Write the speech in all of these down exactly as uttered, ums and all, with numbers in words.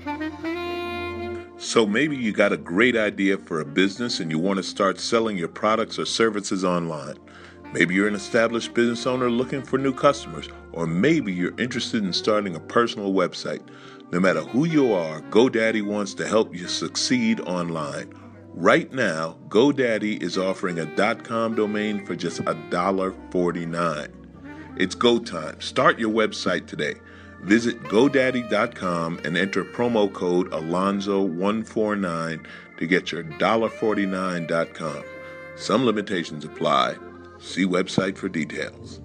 So maybe you got a great idea for a business and you want to start selling your products or services online. Maybe you're an established business owner looking for new customers, or maybe you're interested in starting a personal website. No matter who you are, GoDaddy wants to help you succeed online. Right now, GoDaddy is offering a .com domain for just one dollar and forty-nine cents. It's go time. Start your website today. Visit GoDaddy dot com and enter promo code Alonzo one forty-nine to get your one dollar and forty-nine cents dot com. Some limitations apply. See website for details.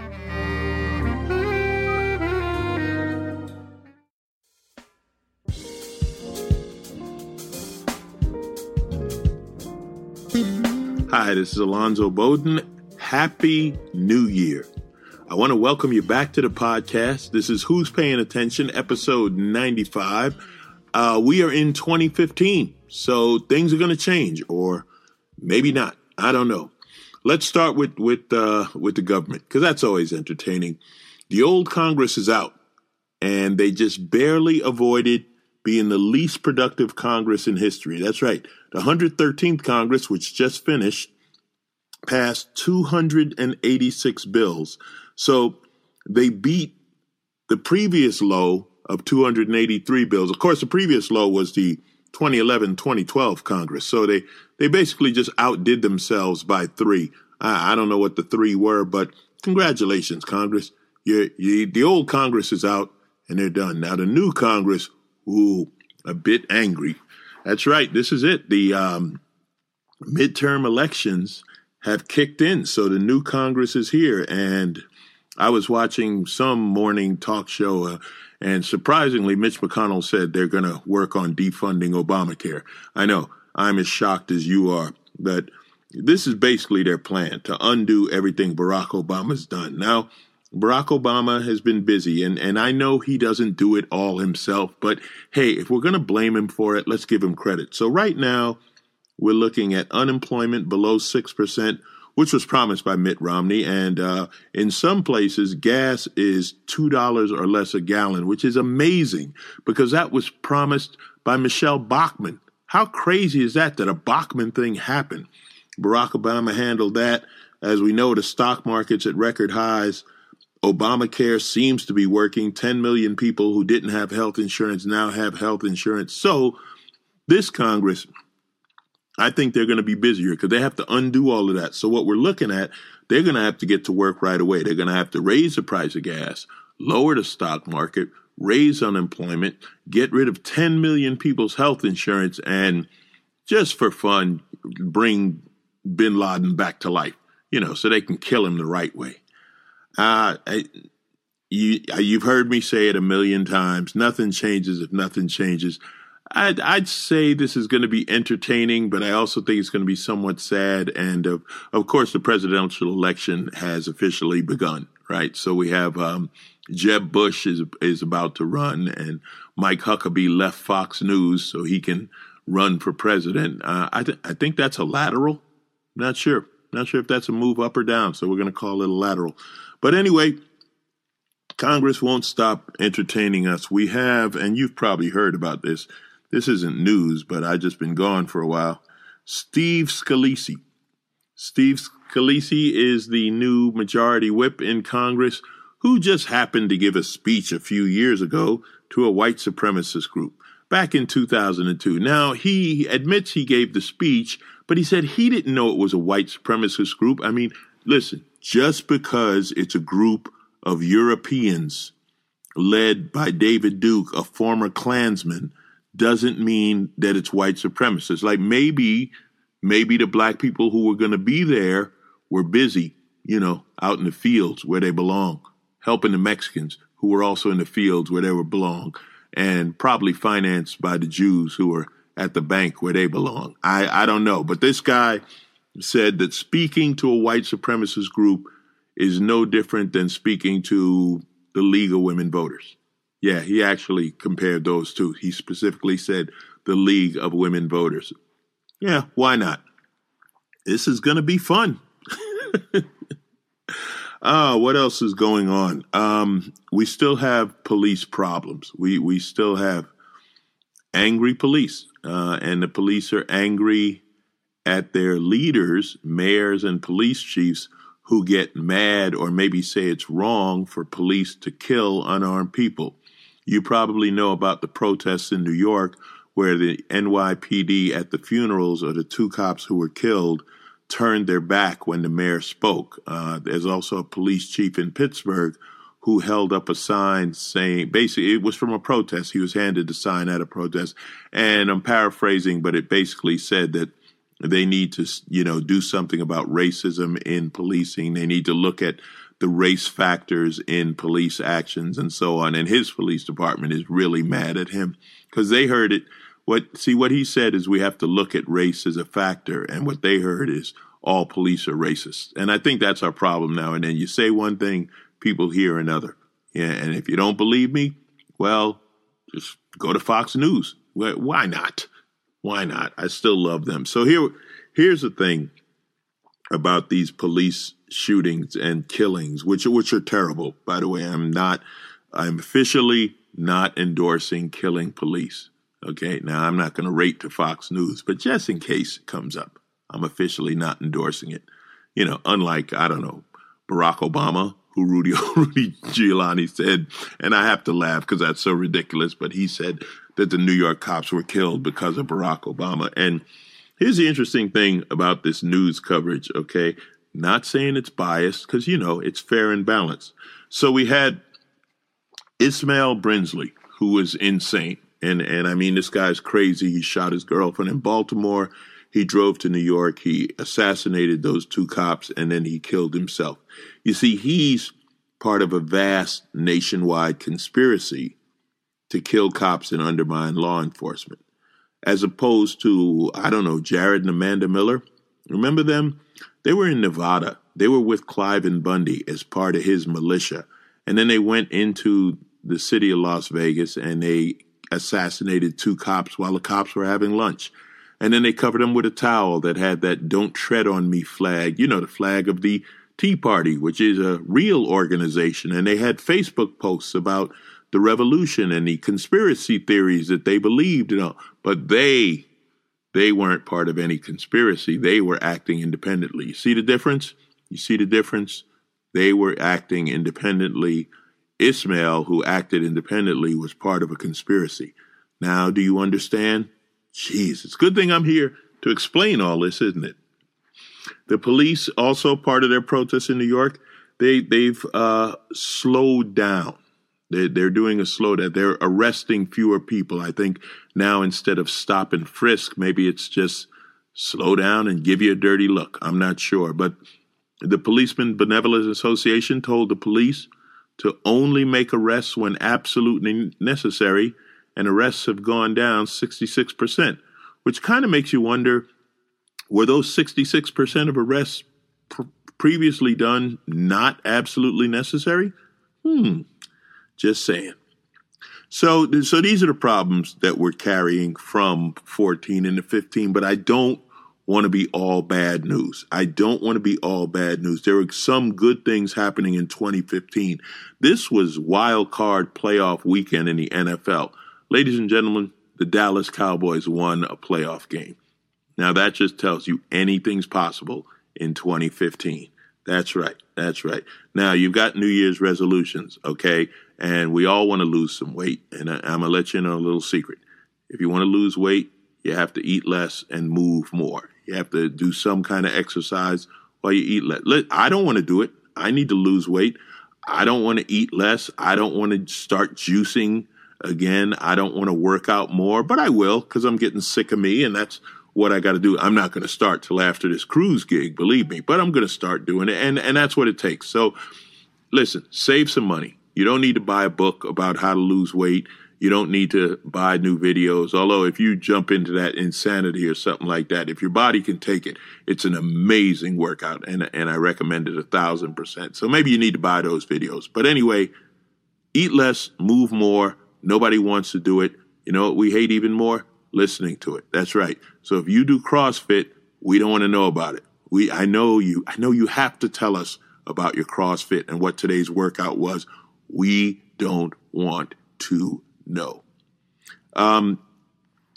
Hi, this is Alonzo Bowden. Happy New Year. I want to welcome you back to the podcast. This is Who's Paying Attention, episode ninety-five. Uh, we are in twenty fifteen, so things are going to change, or maybe not. I don't know. Let's start with with uh, with the government, because that's always entertaining. The old Congress is out, and they just barely avoided being the least productive Congress in history. That's right. The one hundred thirteenth Congress, which just finished, passed two hundred eighty-six bills. So they beat the previous low of two hundred eighty-three bills. Of course, the previous low was the twenty eleven twenty twelve Congress. So they, they basically just outdid themselves by three. I, I don't know what the three were, but congratulations, Congress. You're, you, the old Congress is out and they're done. Now, the new Congress, ooh, a bit angry. That's right. This is it. The um, midterm elections have kicked in. So the new Congress is here. And I was watching some morning talk show, uh, and surprisingly, Mitch McConnell said they're going to work on defunding Obamacare. I know I'm as shocked as you are, but this is basically their plan to undo everything Barack Obama's done. Now, Barack Obama has been busy, and, and I know he doesn't do it all himself, but hey, if we're going to blame him for it, let's give him credit. So right now, we're looking at unemployment below six percent, which was promised by Mitt Romney. And uh, in some places, gas is two dollars or less a gallon, which is amazing because that was promised by Michelle Bachmann. How crazy is that, that a Bachmann thing happened? Barack Obama handled that. As we know, the stock market's at record highs. Obamacare seems to be working. ten million people who didn't have health insurance now have health insurance. So this Congress, I think they're going to be busier because they have to undo all of that. So what we're looking at, they're going to have to get to work right away. They're going to have to raise the price of gas, lower the stock market, raise unemployment, get rid of ten million people's health insurance, and just for fun, bring bin Laden back to life, you know, so they can kill him the right way. Uh, I, you, you've heard me say it a million times. Nothing changes if nothing changes. I'd, I'd say this is going to be entertaining, but I also think it's going to be somewhat sad. And uh, of course, the presidential election has officially begun, right? So we have um, Jeb Bush is is about to run, and Mike Huckabee left Fox News so he can run for president. Uh, I, th- I think that's a lateral. Not sure. Not sure if that's a move up or down. So we're going to call it a lateral. But anyway, Congress won't stop entertaining us. We have, and you've probably heard about this. This isn't news, but I've just been gone for a while. Steve Scalise. Steve Scalise is the new majority whip in Congress who just happened to give a speech a few years ago to a white supremacist group back in two thousand two. Now, he admits he gave the speech, but he said he didn't know it was a white supremacist group. I mean, listen, just because it's a group of Europeans led by David Duke, a former Klansman, doesn't mean that it's white supremacists. Like maybe, maybe the black people who were going to be there were busy, you know, out in the fields where they belong, helping the Mexicans who were also in the fields where they were belong, and probably financed by the Jews who were at the bank where they belong. I, I don't know. But this guy said that speaking to a white supremacist group is no different than speaking to the League of Women Voters. Yeah, he actually compared those two. He specifically said the League of Women Voters. Yeah, why not? This is going to be fun. Ah, what else is going on? Um, we still have police problems. We we still have angry police. Uh, and the police are angry at their leaders, mayors and police chiefs, who get mad or maybe say it's wrong for police to kill unarmed people. You probably know about the protests in New York where the N Y P D at the funerals of the two cops who were killed turned their back when the mayor spoke. Uh, there's also a police chief in Pittsburgh who held up a sign saying, basically, it was from a protest. He was handed the sign at a protest. And I'm paraphrasing, but it basically said that they need to, you know, do something about racism in policing. They need to look at the race factors in police actions and so on. And his police department is really mad at him because they heard it. What, see, what he said is we have to look at race as a factor. And what they heard is all police are racist. And I think that's our problem now. And then you say one thing, people hear another. Yeah. And if you don't believe me, well, just go to Fox News. Why not? Why not? I still love them. So here, here's the thing about these police shootings and killings, which which are terrible. By the way, I'm not, I'm officially not endorsing killing police. Okay, now I'm not going to rate to Fox News, but just in case it comes up, I'm officially not endorsing it. You know, unlike, I don't know, Barack Obama, who Rudy, Rudy Giuliani said, and I have to laugh because that's so ridiculous, but he said that the New York cops were killed because of Barack Obama. And here's the interesting thing about this news coverage, okay? Not saying it's biased because, you know, it's fair and balanced. So we had Ismail Brinsley, who was insane. And, and I mean, this guy's crazy. He shot his girlfriend in Baltimore. He drove to New York. He assassinated those two cops, and then he killed himself. You see, he's part of a vast nationwide conspiracy to kill cops and undermine law enforcement, as opposed to, I don't know, Jared and Amanda Miller. Remember them? They were in Nevada. They were with Cliven Bundy as part of his militia. And then they went into the city of Las Vegas and they assassinated two cops while the cops were having lunch. And then they covered them with a towel that had that "Don't Tread on Me" flag, you know, the flag of the Tea Party, which is a real organization. And they had Facebook posts about the revolution and the conspiracy theories that they believed, you know, but they, they weren't part of any conspiracy. They were acting independently. You see the difference? You see the difference? They were acting independently. Ismail, who acted independently, was part of a conspiracy. Now, do you understand? Jeez, it's a good thing I'm here to explain all this, isn't it? The police, also part of their protests in New York, they, they've uh, slowed down. They're, they're doing a slowdown. They're arresting fewer people. I think now instead of stop and frisk, maybe it's just slow down and give you a dirty look. I'm not sure. But the Policemen Benevolent Association told the police to only make arrests when absolutely necessary, and arrests have gone down sixty-six percent, which kind of makes you wonder, were those sixty-six percent of arrests pr- previously done not absolutely necessary? Hmm, just saying. So, so these are the problems that we're carrying from fourteen into fifteen, but I don't want to be all bad news. I don't want to be all bad news. There are some good things happening in twenty fifteen. This was wild card playoff weekend in the N F L. Ladies and gentlemen, the Dallas Cowboys won a playoff game. Now that just tells you anything's possible in twenty fifteen. That's right. That's right. Now you've got New Year's resolutions, okay? And we all want to lose some weight. And I, I'm going to let you know a little secret. If you want to lose weight, you have to eat less and move more. You have to do some kind of exercise while you eat less. I don't want to do it. I need to lose weight. I don't want to eat less. I don't want to start juicing again. I don't want to work out more, but I will because I'm getting sick of me, and that's what I got to do. I'm not going to start till after this cruise gig, believe me, but I'm going to start doing it, and, and that's what it takes. So listen, save some money. You don't need to buy a book about how to lose weight. You don't need to buy new videos. Although if you jump into that insanity or something like that, if your body can take it, it's an amazing workout. And, and I recommend it a thousand percent. So maybe you need to buy those videos. But anyway, eat less, move more. Nobody wants to do it. You know what we hate even more? Listening to it. That's right. So if you do CrossFit, we don't want to know about it. We, I know you, I know you have to tell us about your CrossFit and what today's workout was. We don't want to know. Um,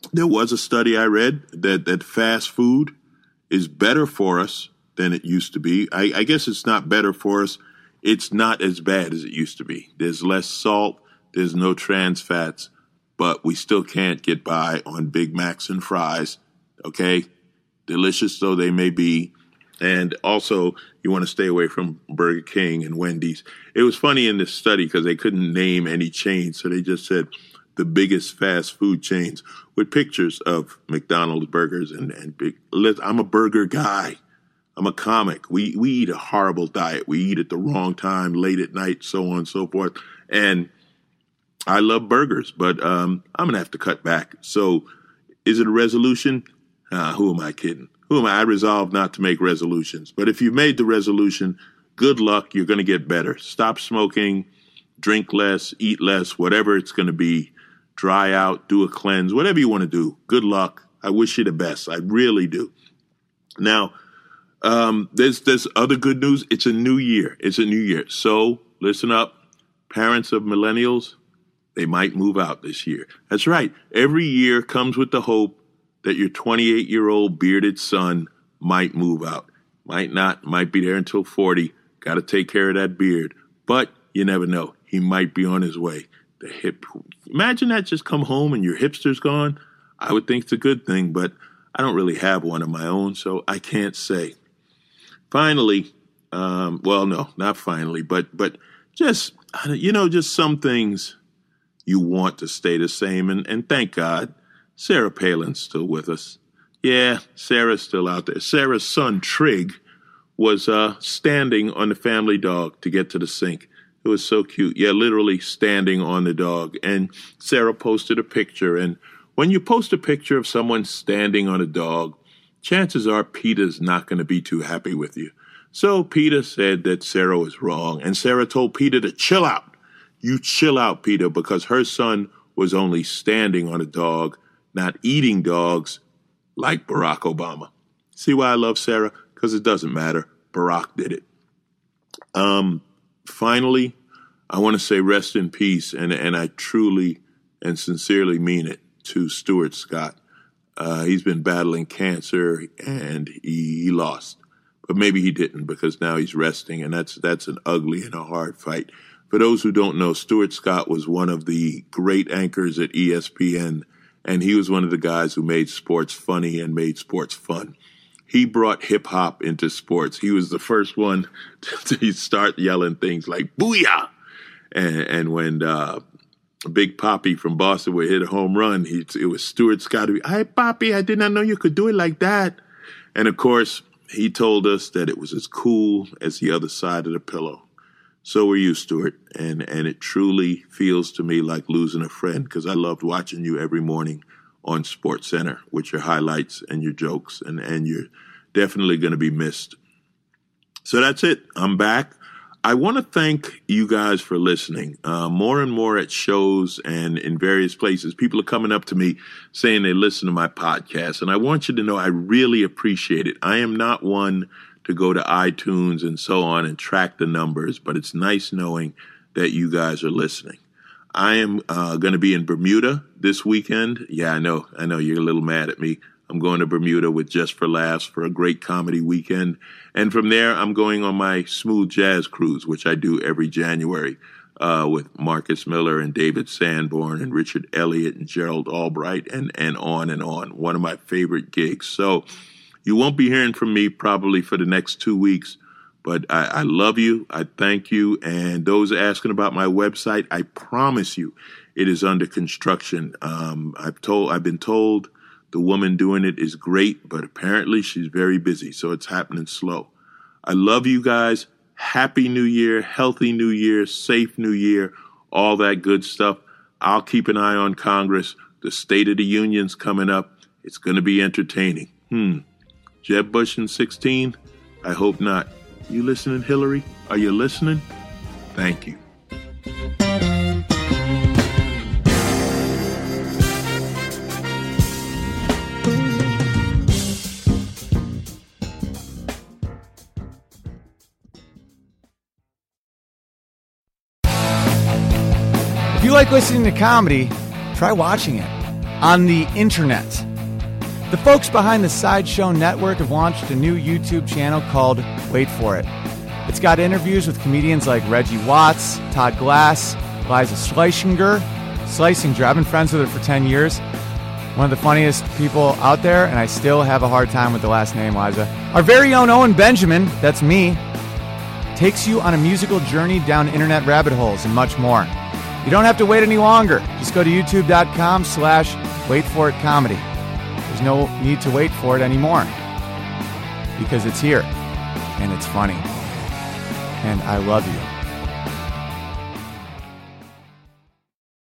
there was a study I read that, that fast food is better for us than it used to be. I, I guess it's not better for us. It's not as bad as it used to be. There's less salt. There's no trans fats. But we still can't get by on Big Macs and fries, okay? Delicious though they may be. And also, you want to stay away from Burger King and Wendy's. It was funny in this study because they couldn't name any chains, so they just said the biggest fast food chains with pictures of McDonald's burgers and, and big. I'm a burger guy. I'm a comic. We we eat a horrible diet. We eat at the wrong time, late at night, so on and so forth. And I love burgers, but um, I'm going to have to cut back. So is it a resolution? Uh, who am I kidding? Who am I? I resolve not to make resolutions. But if you've made the resolution, good luck. You're going to get better. Stop smoking, drink less, eat less, whatever it's going to be. Dry out, do a cleanse, whatever you want to do. Good luck. I wish you the best. I really do. Now, um, there's there's other good news. It's a new year. It's a new year. So listen up, parents of millennials. They might move out this year. That's right. Every year comes with the hope that your twenty-eight-year-old bearded son might move out. Might not. Might be there until forty. Got to take care of that beard. But you never know. He might be on his way. The hip. Imagine that, just come home and your hipster's gone. I would think it's a good thing, but I don't really have one of my own, so I can't say. Finally, um, well, no, not finally, but but just, you know, just some things you want to stay the same. And, and thank God, Sarah Palin's still with us. Yeah, Sarah's still out there. Sarah's son, Trig, was uh, standing on the family dog to get to the sink. It was so cute. Yeah, literally standing on the dog. And Sarah posted a picture. And when you post a picture of someone standing on a dog, chances are Peter's not going to be too happy with you. So Peter said that Sarah was wrong. And Sarah told Peter to chill out. You chill out, Peter, because her son was only standing on a dog, not eating dogs like Barack Obama. See why I love Sarah? Because it doesn't matter. Barack did it. Um... Finally, I want to say rest in peace, and, and I truly and sincerely mean it, to Stuart Scott. Uh, he's been battling cancer, and he, he lost. But maybe he didn't, because now he's resting, and that's that's an ugly and a hard fight. For those who don't know, Stuart Scott was one of the great anchors at E S P N, and he was one of the guys who made sports funny and made sports fun. He brought hip-hop into sports. He was the first one to start yelling things like, booyah! And, and when uh, Big Papi from Boston would hit a home run, he, it was Stuart Scott. Hey, Papi, I did not know you could do it like that. And, of course, he told us that it was as cool as the other side of the pillow. So were you, Stuart. And, and it truly feels to me like losing a friend, because I loved watching you every morning on SportsCenter with your highlights and your jokes, and, and you're definitely going to be missed. So that's it. I'm back. I want to thank you guys for listening. Uh, more and more at shows and in various places, people are coming up to me saying they listen to my podcast, and I want you to know I really appreciate it. I am not one to go to iTunes and so on and track the numbers, but it's nice knowing that you guys are listening. I am uh, going to be in Bermuda this weekend. Yeah, I know. I know you're a little mad at me. I'm going to Bermuda with Just for Laughs for a great comedy weekend. And from there, I'm going on my Smooth Jazz cruise, which I do every January uh, with Marcus Miller and David Sanborn and Richard Elliott and Gerald Albright and, and on and on. One of my favorite gigs. So you won't be hearing from me probably for the next two weeks. But I, I love you. I thank you. And those asking about my website, I promise you it is under construction. Um, I've told, I've been told the woman doing it is great, but apparently she's very busy. So it's happening slow. I love you guys. Happy New Year, healthy New Year, safe New Year, all that good stuff. I'll keep an eye on Congress. The State of the Union's coming up. It's going to be entertaining. Hmm. Jeb Bush in sixteen? I hope not. You listening, Hillary? Are you listening? Thank you. If you like listening to comedy, try watching it. on the internet. The folks behind the Sideshow Network have launched a new YouTube channel called Wait For It. It's got interviews with comedians like Reggie Watts, Todd Glass, Liza Schlesinger. Schlesinger, I've been friends with her for ten years. One of the funniest people out there, and I still have a hard time with the last name, Liza. Our very own Owen Benjamin, that's me, takes you on a musical journey down internet rabbit holes and much more. You don't have to wait any longer. Just go to youtube.com slash wait for it comedy. There's no need to wait for it anymore because it's here and it's funny. And I love you.